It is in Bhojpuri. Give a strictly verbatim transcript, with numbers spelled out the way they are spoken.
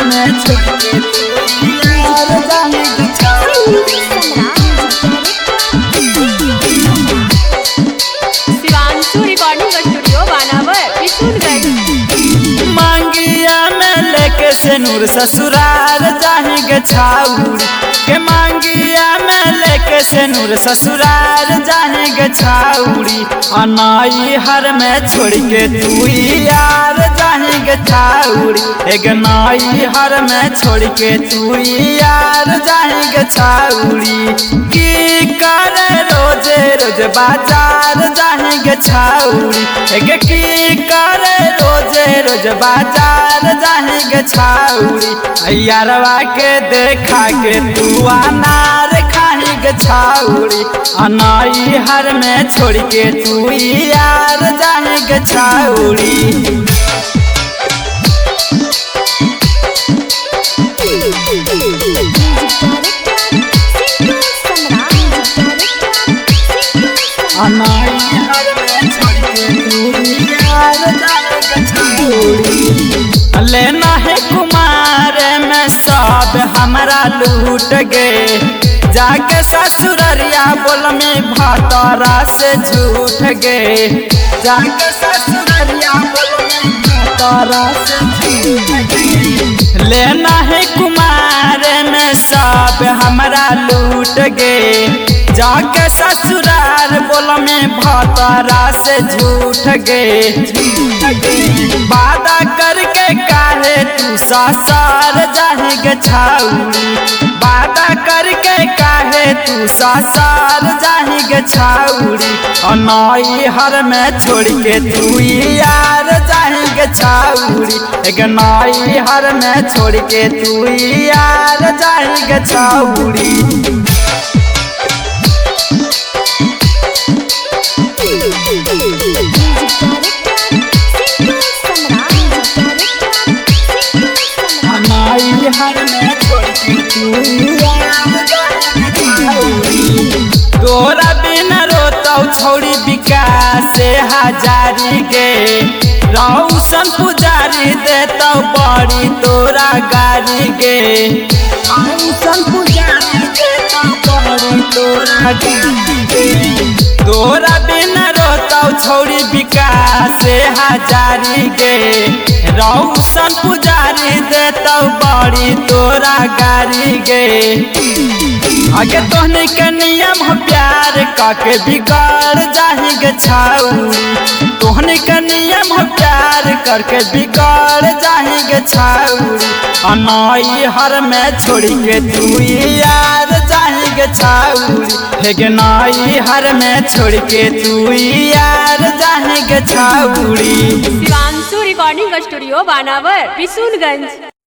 में छोड़ के तू यार जाएंगे छाउड़ी। शिवांशु रिकॉर्डिंग स्टूडियो बानावर किशनगंज। मांगिया में लेके से नूर ससुराल जाएंगे छाउड़ी के मांगिया में लेके से नूर ससुराल जाएंगे छाउड़ी। अनाई हर में छोड़ के तू यार जाएंगे छाउड़ी। एक नाई हर में छोड़ के तू यार जाएंगे छाउड़ी। की करे रोजे रोज बाजार जाएंगे छाउड़ी। एक की करे रोजे रोज बाजार जाएंगे छाउड़ी। यारवा के देखा के तू अनार खाएंगे छाउड़ी। अनाई हर में छोड़ के तू यार जाएंगे छाउड़ी। अनाई हर में छोड़ के तू यार जाएंगे छाउड़ी। लेना है कुमार में सब हमारा लूट गए जाके ससुररिया बोल में भातारा से झूठ गए। जाके ससुररिया बोल में भातारा से झूठ गए। लेना है कुमार में सब हमारा लूट गए जाके ससुराल बोल में भातारा से झूठ गए। वादा करके काहे तू सासार जाएंगे छाउड़ी। वादा करके काहे तू सासार जाएंगे छाउड़ी। अनाई हर में छोड़ के तू यार जाएंगे छाउड़ी। एक नाई हर में छोड़ के तू यार जाएंगे छाउड़ी। अनाई हर में छोड़ के तू यार जाएंगे छाउड़ी। तोरा बिना रोता छौड़ी विकास से हजारी गे। रौशन पुजारी देता बड़ी तोरा गारी गे। रौशन पुजारी देता बड़ी तोरा गारी गे। तोरा बिना रोता छौड़ी विकास से हजारी गे। रौशन पुजारी देता बड़ी तोरा गारी गे। आगे तोहनी के नियम हो प्यार काके बिगाड़ जाएंगे छाउड़ी। तोहनी के नियम हो प्यार करके बिगाड़ जाएंगे छाउड़ी। अनाई हर में छोड़ के तू यार जाएंगे छाउड़ी। एक नाई हर में छोड़ के तू यार जाएंगे छाउड़ी। शिवांशु रिकॉर्डिंग स्टूडियो बानावर किशनगंज।